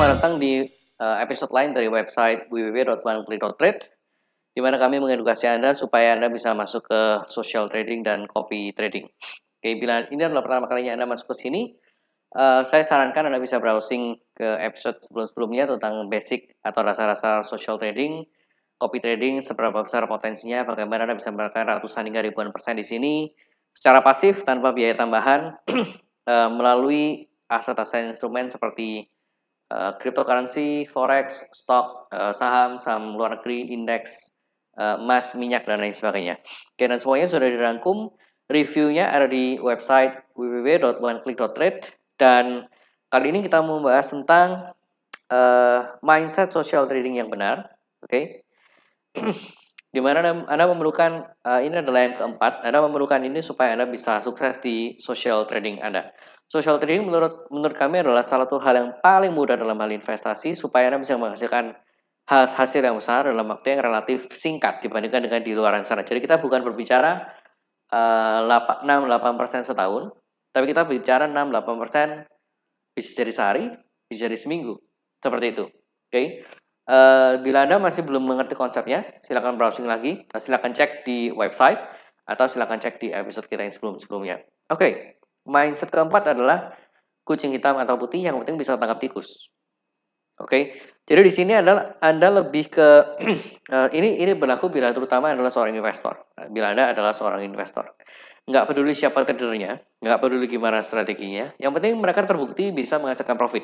selamat datang di episode lain dari website www.oneclick.trade, di mana kami mengedukasi Anda supaya Anda bisa masuk ke social trading dan copy trading. Oke, bila ini adalah pertama kalinya Anda masuk ke sini, saya sarankan Anda bisa browsing ke episode sebelum-sebelumnya tentang basic atau dasar-dasar social trading, copy trading, seberapa besar potensinya, bagaimana Anda bisa mendapatkan ratusan hingga ribuan persen di sini secara pasif tanpa biaya tambahan melalui aset-aset instrumen seperti cryptocurrency, forex, stok, saham luar negeri, indeks, emas, minyak, dan lain sebagainya. Oke, dan semuanya sudah dirangkum. Reviewnya ada di website www.oneclick.trade. Dan kali ini kita membahas tentang mindset social trading yang benar. Oke, di mana Anda memerlukan, ini adalah yang keempat, Anda memerlukan ini supaya Anda bisa sukses di social trading Anda. Social trading menurut kami adalah salah satu hal yang paling mudah dalam hal investasi supaya Anda bisa menghasilkan hasil yang besar dalam waktu yang relatif singkat dibandingkan dengan di luar sana. Jadi kita bukan berbicara 6-8% setahun, tapi kita bicara 6-8% bisa jadi sehari, bisa jadi seminggu. Seperti itu. Oke. Bila Anda masih belum mengerti konsepnya, silakan browsing lagi, silakan cek di website, atau silakan cek di episode kita yang sebelum-sebelumnya. Oke. Mindset keempat adalah kucing hitam atau putih yang penting bisa tangkap tikus. Oke, jadi di sini adalah Anda lebih ke ini berlaku bila terutama adalah seorang investor. Bila Anda adalah seorang investor, nggak peduli siapa tradernya, nggak peduli gimana strateginya, yang penting mereka terbukti bisa menghasilkan profit.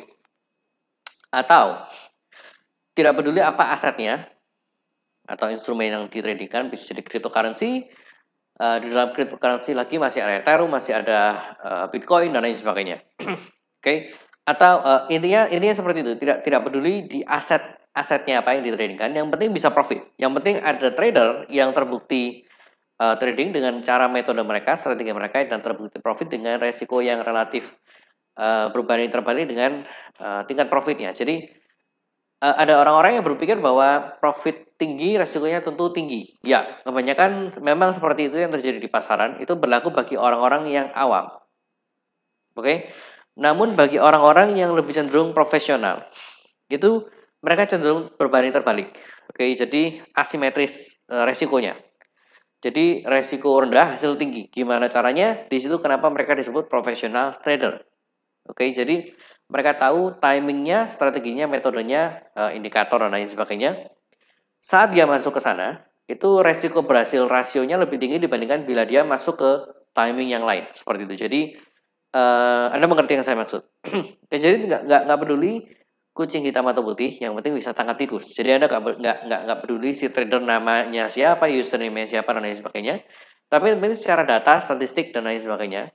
Atau tidak peduli apa asetnya atau instrumen yang ditradingkan, bisa jadi cryptocurrency. Di dalam cryptocurrency lagi masih ada Ethereum, masih ada Bitcoin dan lain sebagainya. Oke. Atau intinya seperti itu, tidak peduli di asetnya apa yang ditradingkan, yang penting bisa profit. Yang penting ada trader yang terbukti trading dengan cara metode mereka, strategi mereka, dan terbukti profit dengan resiko yang relatif berbanding terbalik dengan tingkat profitnya. Jadi ada orang-orang yang berpikir bahwa profit tinggi, resikonya tentu tinggi. Ya, kebanyakan memang seperti itu yang terjadi di pasaran. Itu berlaku bagi orang-orang yang awam. Oke. Namun bagi orang-orang yang lebih cenderung profesional, itu mereka cenderung berbanding terbalik. Oke, jadi asimetris resikonya. Jadi resiko rendah, hasil tinggi. Gimana caranya? Di situ kenapa mereka disebut profesional trader. Oke, jadi mereka tahu timingnya, strateginya, metodenya, indikator dan lain sebagainya. Saat dia masuk ke sana, itu resiko berhasil rasionya lebih tinggi dibandingkan bila dia masuk ke timing yang lain. Seperti itu. Jadi Anda mengerti yang saya maksud. Ya, jadi nggak peduli kucing hitam atau putih, yang penting bisa tangkap tikus. Jadi Anda nggak peduli si trader namanya siapa, username siapa dan lain sebagainya. Tapi penting secara data, statistik dan lain sebagainya,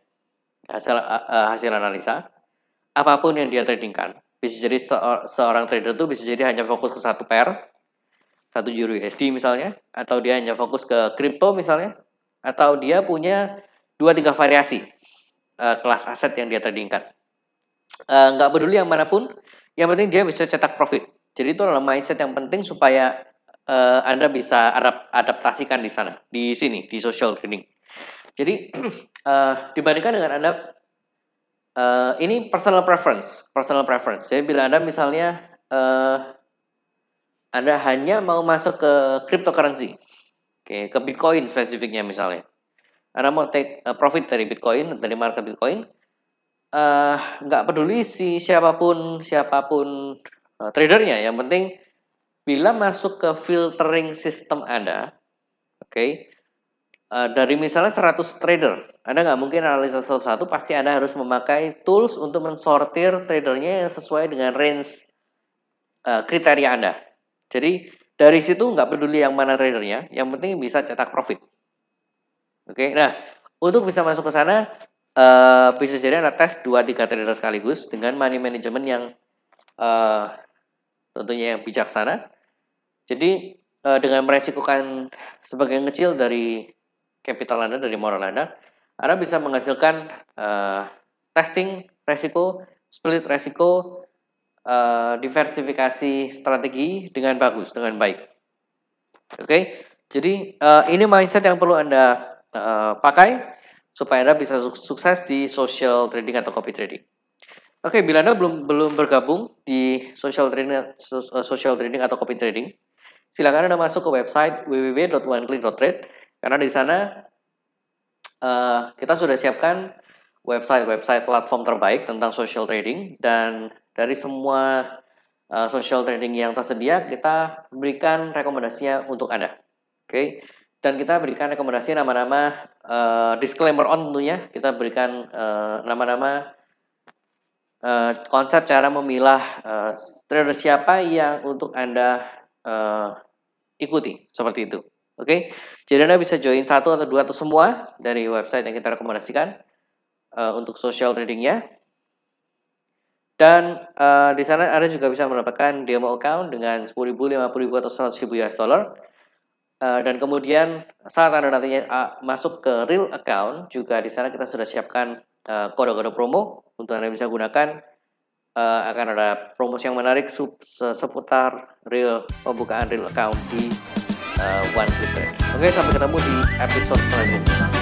hasil analisa, apapun yang dia tradingkan. Bisa jadi seorang trader tuh bisa jadi hanya fokus ke satu pair, satu euro USD misalnya, atau dia hanya fokus ke kripto misalnya, atau dia punya 2-3 variasi kelas aset yang dia tradingkan. Nggak peduli yang manapun, yang penting dia bisa cetak profit. Jadi itu adalah mindset yang penting supaya Anda bisa adaptasikan di sana, di sini, di social trading. Jadi dibandingkan dengan Anda, ini personal preference. Jadi bila Anda misalnya Anda hanya mau masuk ke cryptocurrency, ke Bitcoin spesifiknya misalnya, Anda mau take profit dari Bitcoin, dari market Bitcoin, nggak peduli siapapun tradernya, yang penting bila masuk ke filtering sistem Anda, dari misalnya 100 trader, Anda nggak mungkin analisa satu-satu, pasti Anda harus memakai tools untuk mensortir tradernya yang sesuai dengan range kriteria Anda. Jadi dari situ nggak peduli yang mana tradernya, yang penting bisa cetak profit. Nah untuk bisa masuk ke sana, bisa jadi Anda tes 2-3 trader sekaligus dengan money management yang tentunya yang bijaksana. Jadi dengan meresikokan sebagian kecil dari capital Anda, dari modal Anda bisa menghasilkan testing resiko, split resiko, diversifikasi strategi dengan bagus, dengan baik. Jadi ini mindset yang perlu Anda pakai supaya Anda bisa sukses di social trading atau copy trading. Oke, bila Anda belum bergabung di social trading atau copy trading, silakan Anda masuk ke website www.oneclick.trade karena di sana kita sudah siapkan website platform terbaik tentang social trading, dan dari semua social trading yang tersedia kita berikan rekomendasinya untuk Anda. Oke. Dan kita berikan rekomendasi nama-nama, disclaimer on tentunya, kita berikan nama-nama, konsep cara memilah trader siapa yang untuk Anda ikuti, seperti itu. Oke. Jadi Anda bisa join satu atau dua atau semua dari website yang kita rekomendasikan untuk social tradingnya. Dan di sana Anda juga bisa mendapatkan demo account dengan 10.000, 50.000 atau 100.000 US dollar. Dan kemudian saat Anda nantinya masuk ke real account, juga di sana kita sudah siapkan kode-kode promo untuk Anda bisa gunakan. Akan ada promosi yang menarik seputar pembukaan real account di One Click Trade. Oke, sampai ketemu di episode selanjutnya.